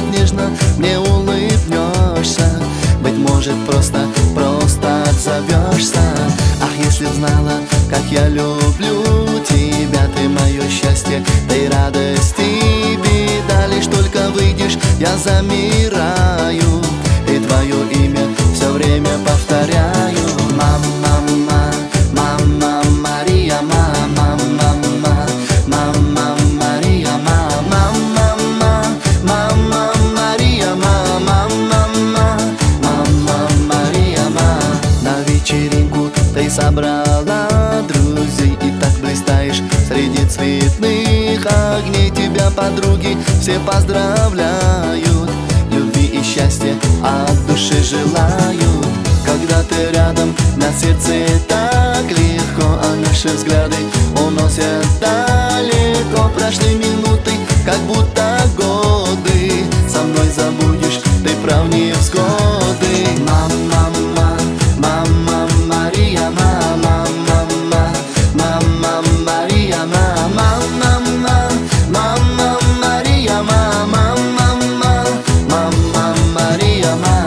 так нежно мне улыбнешься. Быть может, просто отзовешься. Ах, если б знала, как я люблю тебя, ты мое счастье, ты радость и беда. Лишь только выйдешь, я замираю, и твое имя все время повторяю. Мама, мама, Мария, мама, мама, мама, Мария, мама, мама, мама, Мария, мама, мама, мама, Мария, мама. На вечеринку ты собрала друзей и так блистаешь среди цветных огней. Тебя подруги все поздравляют, любви и счастья от души желают. Когда ты рядом, на сердце так легко, а наши взгляды уносят далеко. Прошли минуты, как будто годы, со мной забудешь ты про невзгоды. Мама, мама, Мария, мама, мама, мама, Мария, мама, мама, мама, Мария, мама, мама, мама, Мария, мама.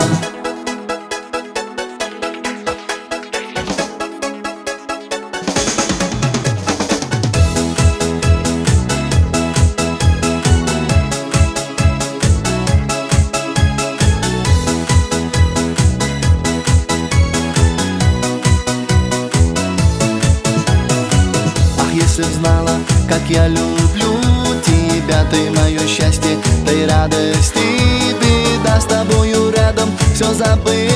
Если б знала, как я люблю тебя, ты мое счастье, ты радость и беда. С тобою рядом все забыть